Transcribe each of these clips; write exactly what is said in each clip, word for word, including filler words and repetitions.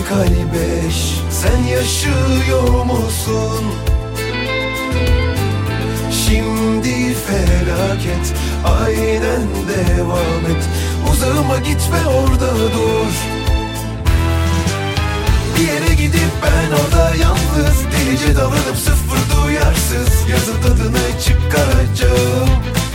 kalbeş, sen yaşıyor musun? Şimdi felaket, aynen devam et. Uzağıma gitme, orada dur. Bir yere gidip ben orada yalnız, delice davranıp sıfır duyarsız, yazın tadını çıkaracağım.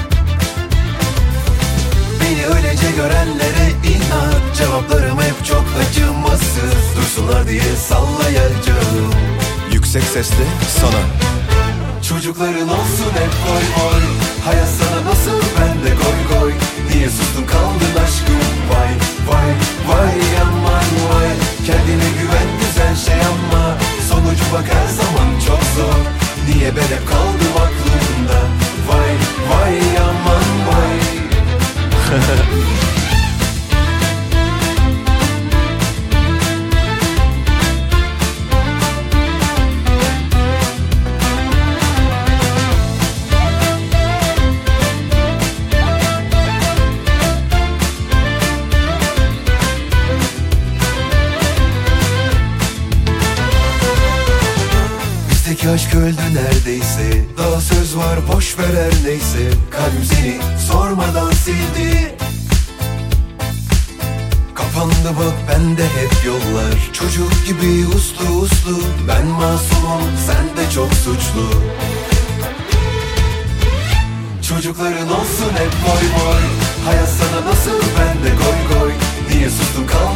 Beni öylece görenlere inat, cevaplarım hep çok acımasız. Duysunlar diye sallayacağım. Yüksek sesle sana. Çocukların olsun hep koy oy. Hayat sana nasıl, ben de koy koy. Niye sustun kaldın aşkım, vay vay vay aman vay. Kendine güven, güzel şey ama sonucu bak her zaman çok zor. Niye ben hep kaldım aklımda, vay vay aman vay. Bizdeki aşk öldü neredeyse, daha söz var boş ver her neyse. Kalbim seni sormadan sildi. Kapandı bak bende hep yollar, çocuk gibi uslu uslu. Ben masumum, sen de çok suçlu. Çocukların olsun hep boy boy. Hayat sana nasıl, ben de koy koy. Niye sustun kal